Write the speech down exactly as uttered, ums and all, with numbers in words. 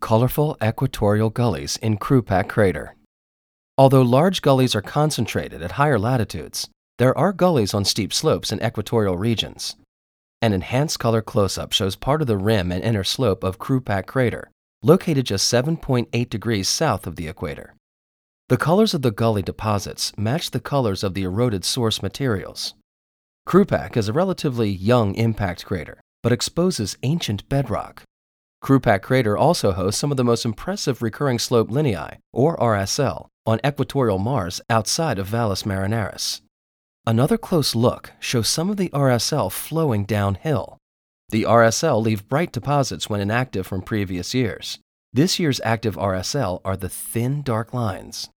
Colorful equatorial gullies in Krupak Crater. Although large gullies are concentrated at higher latitudes, there are gullies on steep slopes in equatorial regions. An enhanced color close-up shows part of the rim and inner slope of Krupak Crater, located just seven point eight degrees south of the equator. The colors of the gully deposits match the colors of the eroded source materials. Krupak is a relatively young impact crater, but exposes ancient bedrock. Krupak Crater also hosts some of the most impressive recurring slope lineae, or R S L, on equatorial Mars outside of Valles Marineris. Another close look shows some of the R S L flowing downhill. The R S L leave bright deposits when inactive from previous years. This year's active R S L are the thin dark lines.